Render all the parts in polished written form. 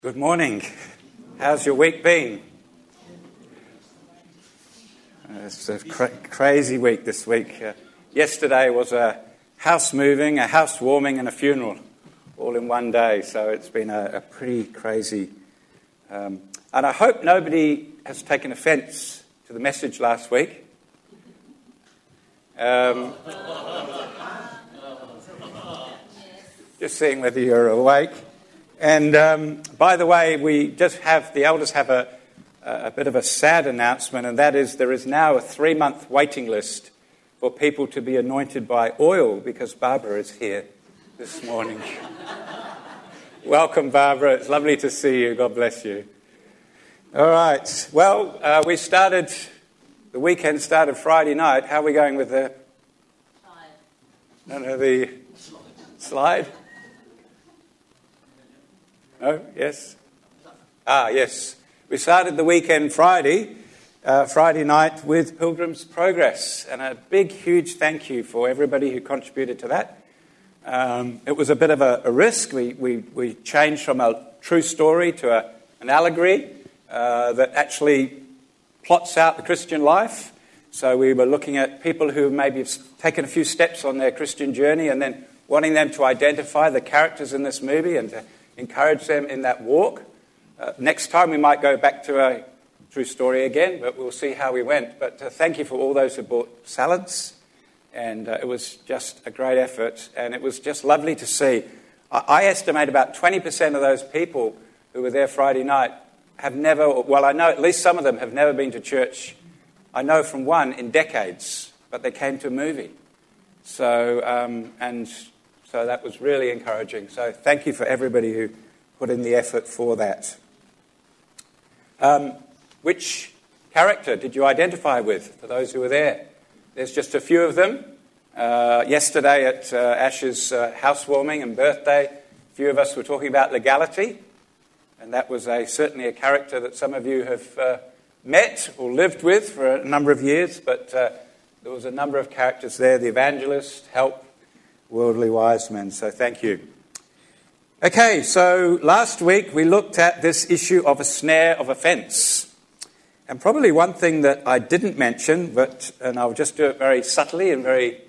Good morning. How's your week been? It's a crazy week this week. Yesterday was a house moving, a house warming and a funeral all in one day. So it's been a pretty crazy. And I hope nobody has taken offence to the message last week. Just seeing whether you're awake. And by the way, the elders have a bit of a sad announcement, and that is there is now a 3-month waiting list for people to be anointed by oil because Barbara is here this morning. Welcome, Barbara. It's lovely to see you. God bless you. All right. Well, the weekend started Friday night. How are we going with the slide? Oh, yes? Yes. We started the weekend Friday night with Pilgrim's Progress. And a big, huge thank you for everybody who contributed to that. It was a bit of a risk. We changed from a true story to an allegory that actually plots out the Christian life. So we were looking at people who maybe have taken a few steps on their Christian journey and then wanting them to identify the characters in this movie and to encourage them in that walk. Next time we might go back to a true story again, but we'll see how we went. But thank you for all those who bought salads, and it was just a great effort, and it was just lovely to see. I estimate about 20% of those people who were there Friday night have never, well, I know at least some of them have never been to church. I know from one in decades, but they came to a movie. So that was really encouraging. So thank you for everybody who put in the effort for that. Which character did you identify with, for those who were there? There's just a few of them. Yesterday at Ash's housewarming and birthday, a few of us were talking about legality. And that was certainly a character that some of you have met or lived with for a number of years. But there was a number of characters there, the evangelist, help, worldly wise men, so thank you. Okay, so last week we looked at this issue of a snare of offence. And probably one thing that I didn't mention, and I'll just do it very subtly and very,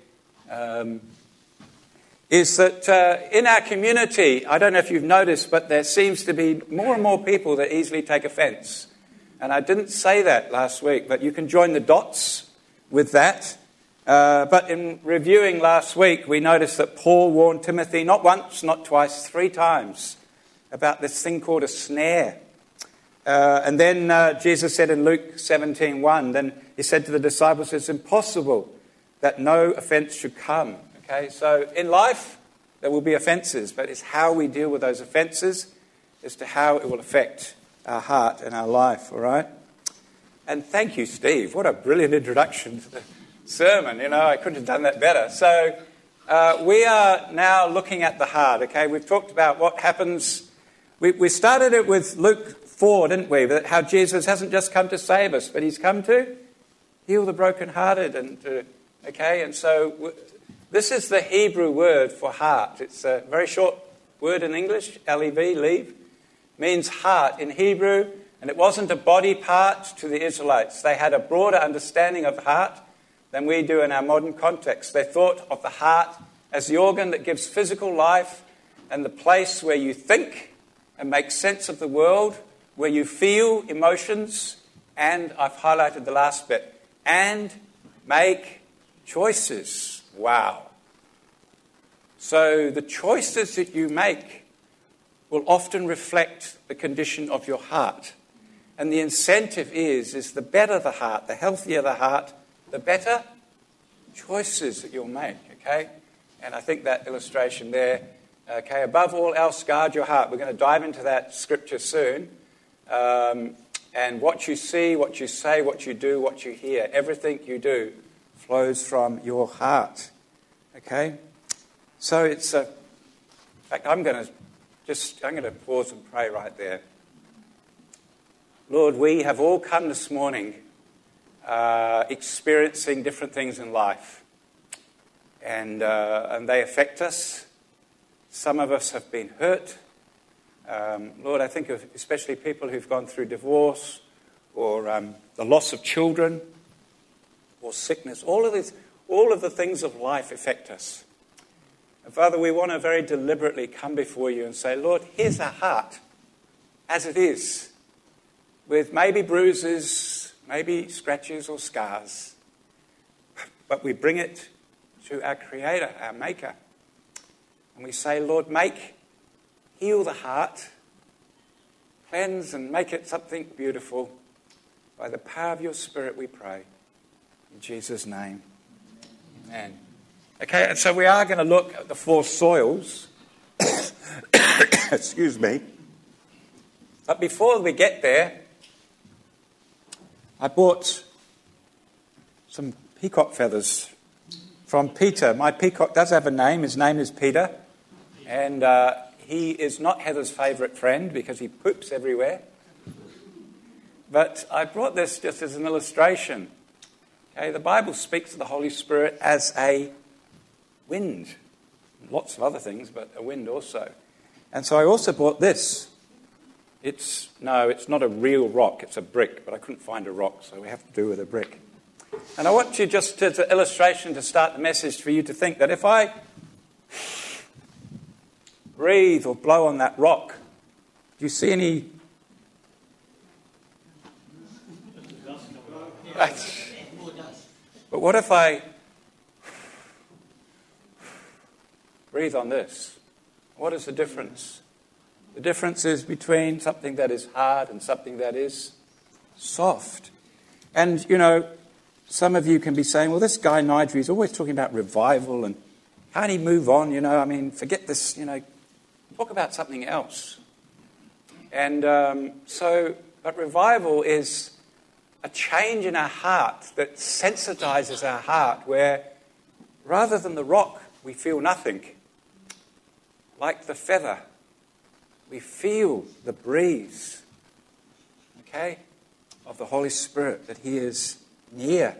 is that in our community, I don't know if you've noticed, but there seems to be more and more people that easily take offence. And I didn't say that last week, but you can join the dots with that. But in reviewing last week, we noticed that Paul warned Timothy not once, not twice, 3 times about this thing called a snare. And then Jesus said in Luke 17:1, then he said to the disciples, it's impossible that no offence should come. Okay, so in life, there will be offences, but it's how we deal with those offences as to how it will affect our heart and our life, all right? And thank you, Steve. What a brilliant introduction to the sermon. I couldn't have done that better. So we are now looking at the heart, okay? We've talked about what happens. We started it with Luke 4, didn't we? That how Jesus hasn't just come to save us, but he's come to heal the brokenhearted. And so this is the Hebrew word for heart. It's a very short word in English, L-E-V, leave, means heart in Hebrew, and it wasn't a body part to the Israelites. They had a broader understanding of the heart than we do in our modern context. They thought of the heart as the organ that gives physical life and the place where you think and make sense of the world, where you feel emotions, and I've highlighted the last bit, and make choices. Wow. So the choices that you make will often reflect the condition of your heart. And the incentive is the better the heart, the healthier the heart, the better choices that you'll make, okay? And I think that illustration there, okay, above all else, guard your heart. We're going to dive into that scripture soon. And what you see, what you say, what you do, what you hear, everything you do flows from your heart, okay? So it's in fact, I'm going to pause and pray right there. Lord, we have all come this morning experiencing different things in life. And they affect us. Some of us have been hurt. Lord, I think of especially people who've gone through divorce or the loss of children or sickness. All of the things of life affect us. And Father, we want to very deliberately come before you and say, Lord, here's our heart as it is, with maybe bruises, maybe scratches or scars. But we bring it to our Creator, our Maker. And we say, Lord, heal the heart, cleanse and make it something beautiful. By the power of your Spirit we pray. In Jesus' name. Amen. Okay, and so we are going to look at the four soils. Excuse me. But before we get there, I bought some peacock feathers from Peter. My peacock does have a name. His name is Peter. And he is not Heather's favourite friend because he poops everywhere. But I brought this just as an illustration. Okay, the Bible speaks of the Holy Spirit as a wind. Lots of other things, but a wind also. And so I also bought this. It's not a real rock. It's a brick, but I couldn't find a rock, so we have to do with a brick. And I want you just as an illustration to start the message for you to think that if I breathe or blow on that rock, do you see any... But what if I breathe on this? What is the difference? The difference is between something that is hard and something that is soft. And, some of you can be saying, well, this guy Nigel is always talking about revival and can't he move on, forget this, talk about something else. And but revival is a change in our heart that sensitizes our heart where rather than the rock, we feel nothing. Like the feather, we feel the breeze, of the Holy Spirit, that he is near,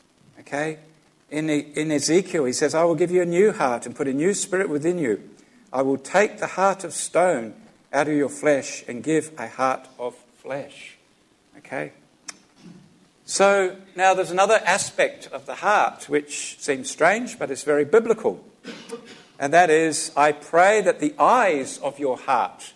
In Ezekiel, he says, I will give you a new heart and put a new spirit within you. I will take the heart of stone out of your flesh and give a heart of flesh. So now there's another aspect of the heart which seems strange, but it's very biblical. And that is, I pray that the eyes of your heart.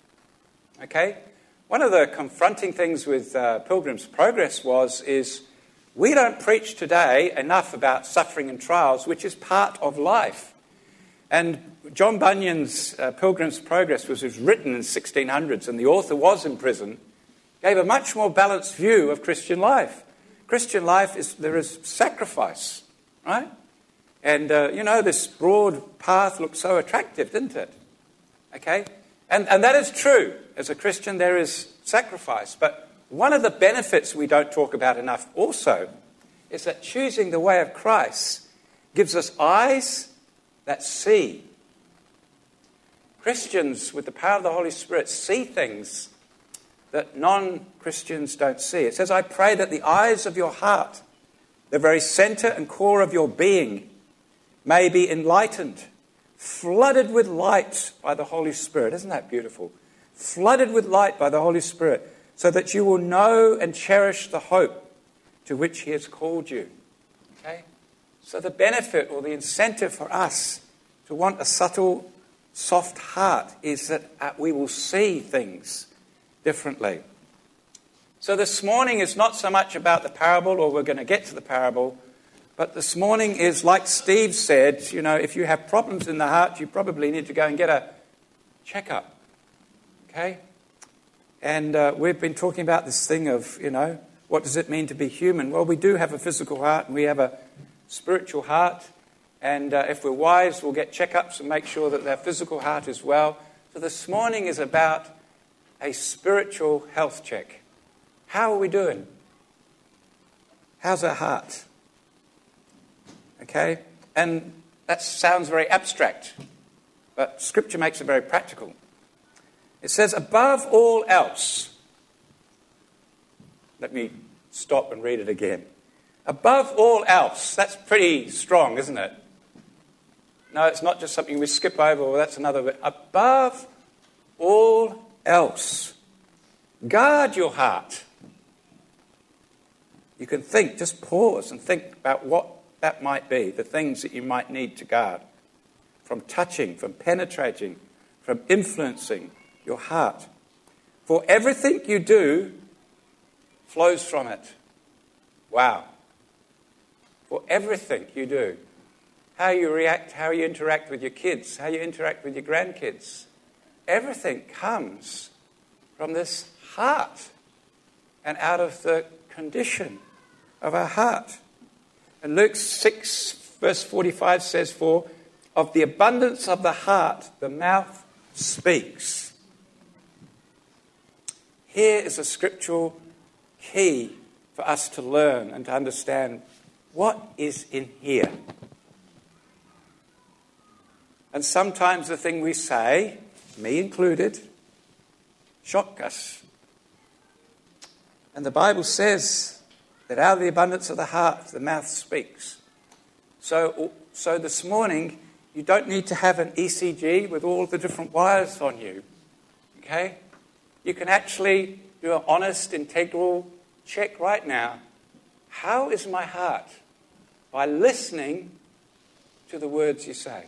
One of the confronting things with Pilgrim's Progress is we don't preach today enough about suffering and trials, which is part of life. And John Bunyan's Pilgrim's Progress was written in the 1600s, and the author was in prison, gave a much more balanced view of Christian life. Christian life there is sacrifice, right? And, this broad path looked so attractive, didn't it? And that is true. As a Christian, there is sacrifice. But one of the benefits we don't talk about enough also is that choosing the way of Christ gives us eyes that see. Christians, with the power of the Holy Spirit, see things that non-Christians don't see. It says, I pray that the eyes of your heart, the very center and core of your being, may be enlightened, flooded with light by the Holy Spirit. Isn't that beautiful? Flooded with light by the Holy Spirit, so that you will know and cherish the hope to which he has called you. So the benefit or the incentive for us to want a subtle, soft heart is that we will see things differently. So this morning is not so much about the parable, or we're going to get to the parable, but this morning is, like Steve said, if you have problems in the heart, you probably need to go and get a checkup. And we've been talking about this thing of, what does it mean to be human? Well, we do have a physical heart and we have a spiritual heart. And if we're wise, we'll get checkups and make sure that their physical heart is well. So this morning is about a spiritual health check. How are we doing? How's our heart? And that sounds very abstract, but Scripture makes it very practical. It says, above all else, let me stop and read it again. Above all else, that's pretty strong, isn't it? No, it's not just something we skip over, well, that's another bit. Above all else. Guard your heart. You can think, just pause and think about what that might be, the things that you might need to guard from touching, from penetrating, from influencing your heart. For everything you do flows from it. Wow. For everything you do. How you react, how you interact with your kids, how you interact with your grandkids. Everything comes from this heart and out of the condition of our heart. And Luke 6 verse 45 says, for of the abundance of the heart, the mouth speaks. Here is a scriptural key for us to learn and to understand what is in here. And sometimes the thing we say, me included, shock us. And the Bible says that out of the abundance of the heart, the mouth speaks. So this morning, you don't need to have an ECG with all the different wires on you. Okay? You can actually do an honest, integral check right now. How is my heart? By listening to the words you say.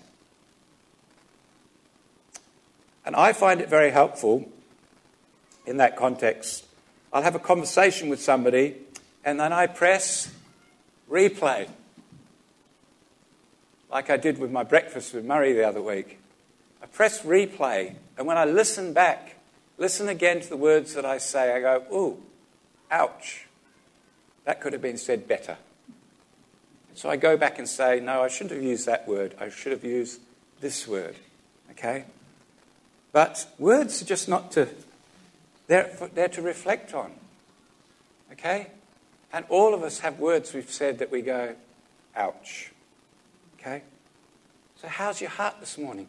And I find it very helpful in that context. I'll have a conversation with somebody and then I press replay. Like I did with my breakfast with Murray the other week. I press replay, and when I listen back, listen again to the words that I say, I go, ooh, ouch. That could have been said better. So I go back and say, no, I shouldn't have used that word. I should have used this word. Okay? But words are just not to, they're to reflect on. Okay? And all of us have words we've said that we go, ouch. Okay? So how's your heart this morning?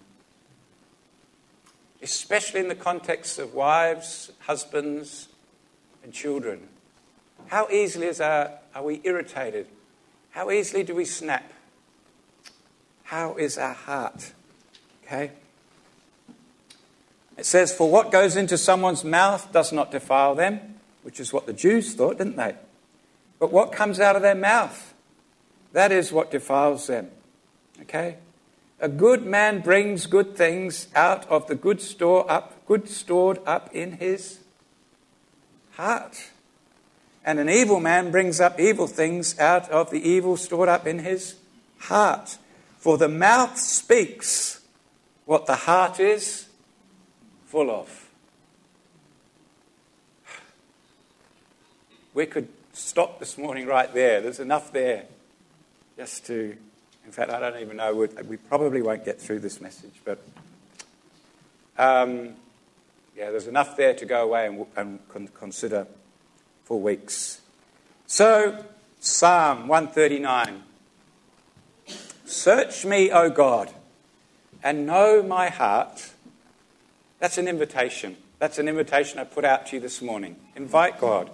Especially in the context of wives, husbands, and children. How easily are we irritated? How easily do we snap? How is our heart? Okay? It says, for what goes into someone's mouth does not defile them, which is what the Jews thought, didn't they? But what comes out of their mouth, that is what defiles them. Okay? A good man brings good things out of the good stored up in his heart. And an evil man brings up evil things out of the evil stored up in his heart. For the mouth speaks what the heart is full of. We could stop this morning right there. There's enough there just to... In fact, I don't even know. We probably won't get through this message. But, there's enough there to go away and consider for weeks. So, Psalm 139. Search me, O God, and know my heart. That's an invitation. That's an invitation I put out to you this morning. Invite God.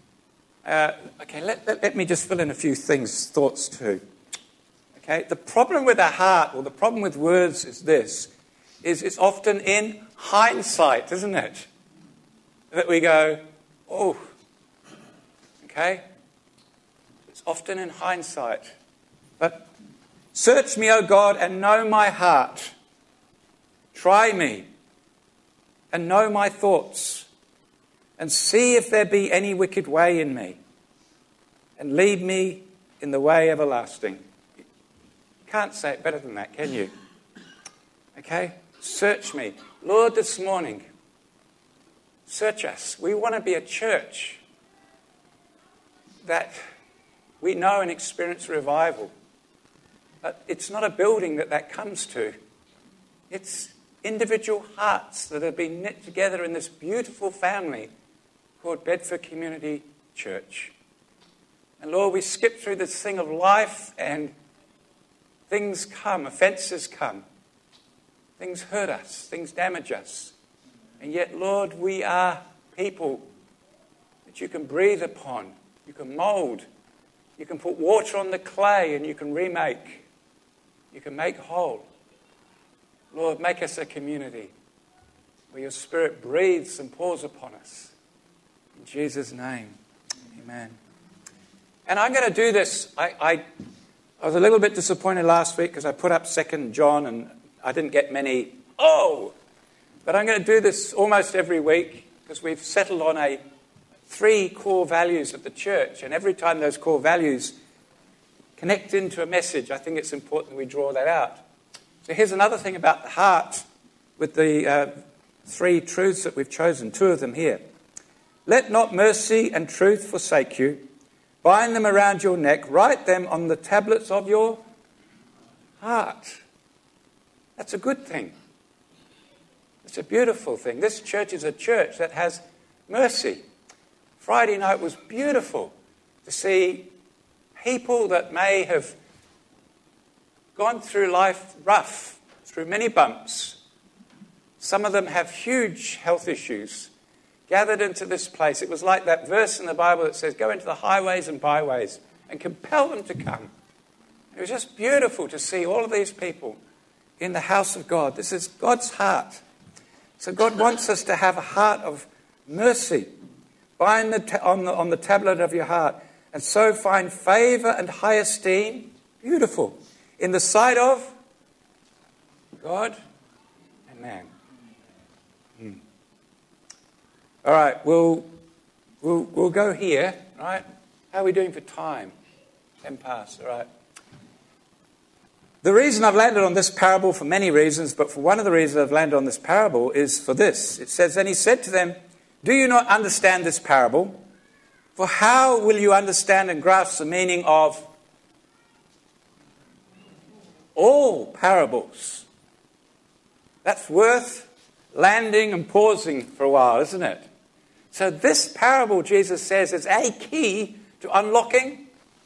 Let me just fill in a few thoughts too. Okay, the problem with our heart, or the problem with words is this, is it's often in hindsight, isn't it? That we go, oh, okay? It's often in hindsight. But search me, O God, and know my heart. Try me and know my thoughts, and see if there be any wicked way in me, and lead me in the way everlasting. Can't say it better than that, can you? Okay? Search me. Lord, this morning, search us. We want to be a church that we know and experience revival. But it's not a building that comes to. It's individual hearts that have been knit together in this beautiful family called Bedford Community Church. And Lord, we skip through this thing of life and things come, offences come. Things hurt us, things damage us. And yet, Lord, we are people that you can breathe upon, you can mould, you can put water on the clay and you can remake, you can make whole. Lord, make us a community where your Spirit breathes and pours upon us. In Jesus' name, amen. And I'm going to do this. I was a little bit disappointed last week because I put up 2 John and I didn't get many, but I'm going to do this almost every week because we've settled on 3 core values of the church. And every time those core values connect into a message, I think it's important we draw that out. So here's another thing about the heart with the 3 truths that we've chosen, 2 of them here. Let not mercy and truth forsake you. Bind them around your neck. Write them on the tablets of your heart. That's a good thing. It's a beautiful thing. This church is a church that has mercy. Friday night was beautiful to see people that may have gone through life rough, through many bumps. Some of them have huge health issues, gathered into this place. It was like that verse in the Bible that says, go into the highways and byways and compel them to come. It was just beautiful to see all of these people in the house of God. This is God's heart. So God wants us to have a heart of mercy. Bind on the tablet of your heart, and so find favor and high esteem, beautiful, in the sight of God and man. All right, we'll go here, right? How are we doing for time? 10 past, all right. The reason I've landed on this parable, for many reasons, but for one of the reasons I've landed on this parable is for this. It says, then he said to them, do you not understand this parable? For how will you understand and grasp the meaning of all parables? That's worth landing and pausing for a while, isn't it? So this parable, Jesus says, is a key to unlocking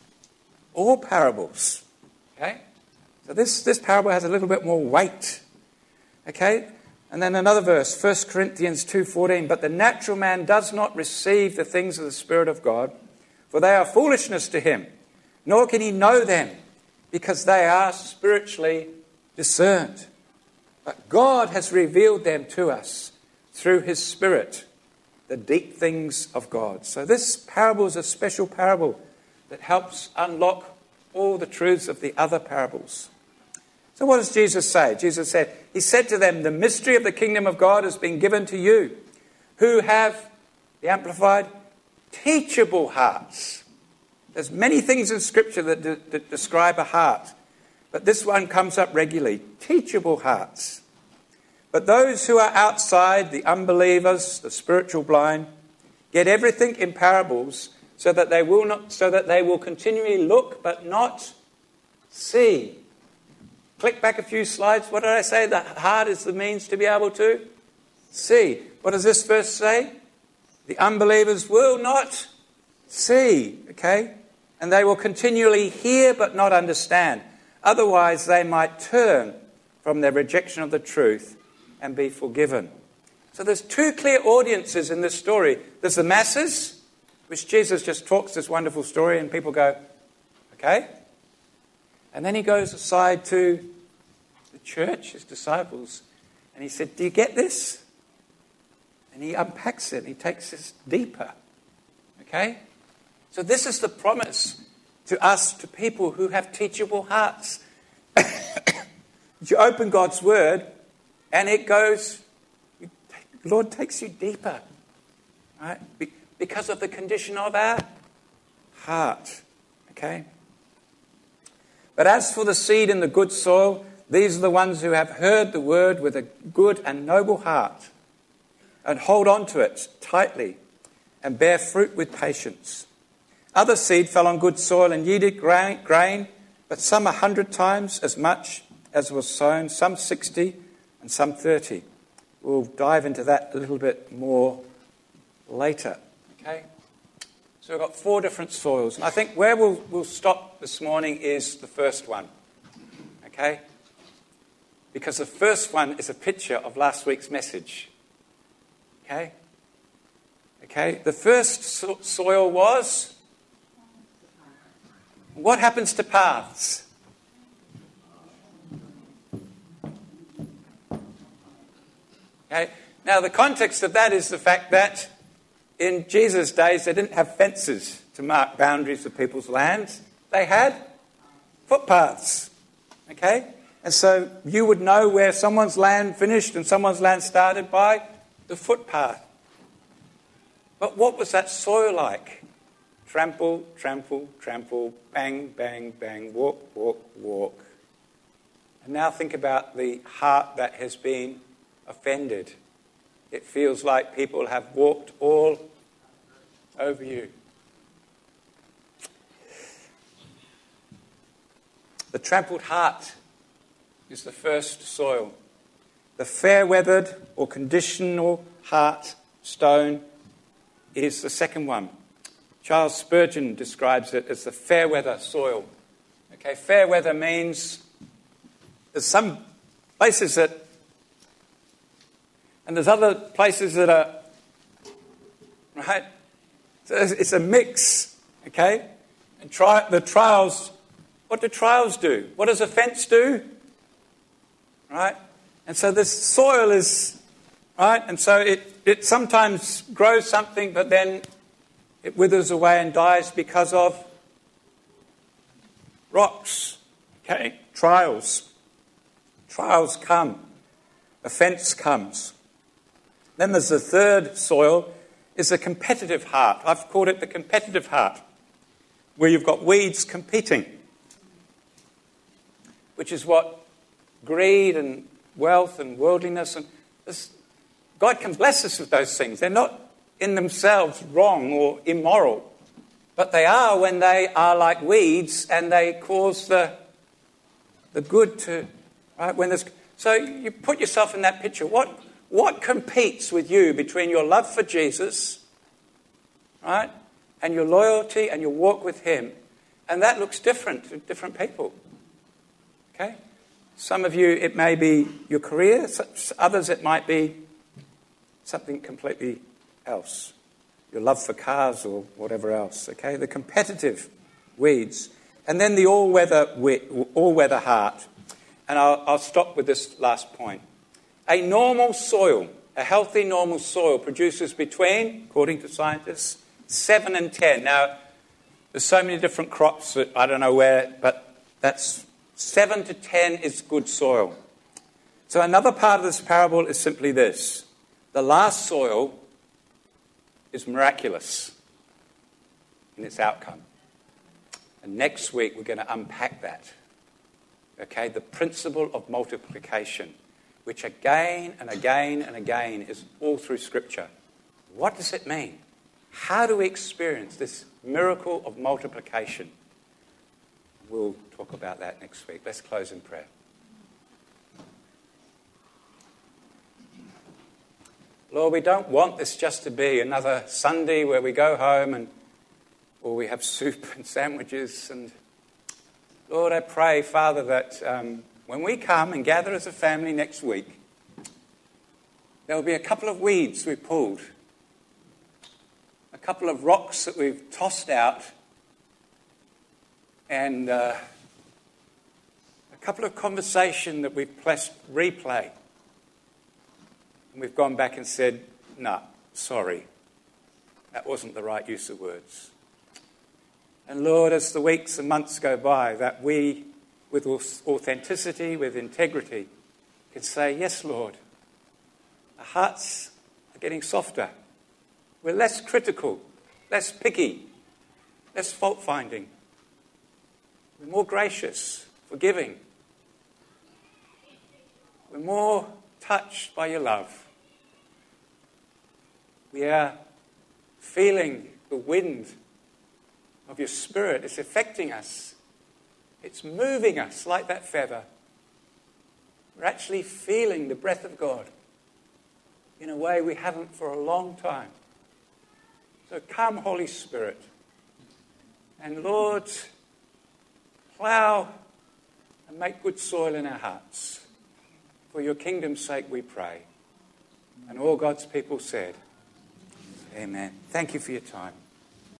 all parables. Okay? So this parable has a little bit more weight. Okay? And then another verse, 1 Corinthians 2:14. But the natural man does not receive the things of the Spirit of God, for they are foolishness to him, nor can he know them, because they are spiritually discerned. But God has revealed them to us through his Spirit, the deep things of God. So this parable is a special parable that helps unlock all the truths of the other parables. So what does Jesus say? Jesus said, he said to them, the mystery of the kingdom of God has been given to you, who have, the Amplified, teachable hearts. There's many things in Scripture that describe a heart, but this one comes up regularly, teachable hearts. But those who are outside, the unbelievers, the spiritual blind, get everything in parables so that they will continually look but not see. Click back a few slides. What did I say? The heart is the means to be able to see. What does this verse say? The unbelievers will not see, okay? And they will continually hear but not understand. Otherwise, they might turn from their rejection of the truth and be forgiven. So there's 2 clear audiences in this story. There's the masses, which Jesus just talks this wonderful story and people go, okay? And then he goes aside to the church, his disciples, and he said, do you get this? And he unpacks it and he takes this deeper. Okay? So this is the promise to us, to people who have teachable hearts. You open God's word and it goes, the Lord takes you deeper. Right? Because of the condition of our heart. Okay? But as for the seed in the good soil, these are the ones who have heard the word with a good and noble heart and hold on to it tightly and bear fruit with patience. Other seed fell on good soil and yielded grain, but some 100 times as much as was sown, some 60 and some 30. We'll dive into that a little bit more later. Okay? So we've got 4 different soils. And I think where we'll stop this morning is the first one. Okay? Because the first one is a picture of last week's message. Okay? Okay? The first soil was... What happens to paths? Okay? Now, the context of that is the fact that in Jesus' days, they didn't have fences to mark boundaries of people's lands. They had footpaths, okay? And so you would know where someone's land finished and someone's land started by the footpath. But what was that soil like? Trample, trample, trample, bang, bang, bang, walk, walk, walk. And now think about the heart that has been offended. It feels like people have walked all over you. The trampled heart is the first soil. The fair-weathered or conditional heart stone is the second one. Charles Spurgeon describes it as the fair-weather soil. Okay, fair-weather means there's some places that, and there's other places that are, right? So it's a mix, okay? And the trials, what do trials do? What does offence do? Right? And so this soil is, right? And so it sometimes grows something, but then it withers away and dies because of rocks, okay? Trials. Trials come. Offence comes. Then there's the third soil, is a competitive heart. I've called it the competitive heart, where you've got weeds competing, which is what greed and wealth and worldliness and this, God can bless us with those things. They're not in themselves wrong or immoral, but they are when they are like weeds and they cause the good to, right? When there's, so you put yourself in that picture. What competes with you between your love for Jesus, right, and your loyalty and your walk with him? And that looks different to different people. Okay? Some of you, it may be your career. Others, it might be something completely else. Your love for cars or whatever else. Okay? The competitive weeds. And then the all-weather heart. And I'll stop with this last point. A normal soil, a healthy normal soil, produces between, according to scientists, 7 and 10. Now, there's so many different crops that I don't know where, but that's 7 to 10 is good soil. So another part of this parable is simply this. The last soil is miraculous in its outcome. And next week we're going to unpack that. Okay, the principle of multiplication, which again and again and again is all through Scripture. What does it mean? How do we experience this miracle of multiplication? We'll talk about that next week. Let's close in prayer. Lord, we don't want this just to be another Sunday where we go home or we have soup and sandwiches. And Lord, I pray, Father, that when we come and gather as a family next week, there will be a couple of weeds we've pulled, a couple of rocks that we've tossed out, and a couple of conversations that we've pressed replay. And we've gone back and said, no, sorry, that wasn't the right use of words. And Lord, as the weeks and months go by, that we, with authenticity, with integrity, can say, yes, Lord, our hearts are getting softer. We're less critical, less picky, less fault-finding. We're more gracious, forgiving. We're more touched by your love. We are feeling the wind of your Spirit. It's affecting us. It's moving us like that feather. We're actually feeling the breath of God in a way we haven't for a long time. So come, Holy Spirit. And Lord, plough and make good soil in our hearts. For your kingdom's sake we pray. And all God's people said, amen. Thank you for your time.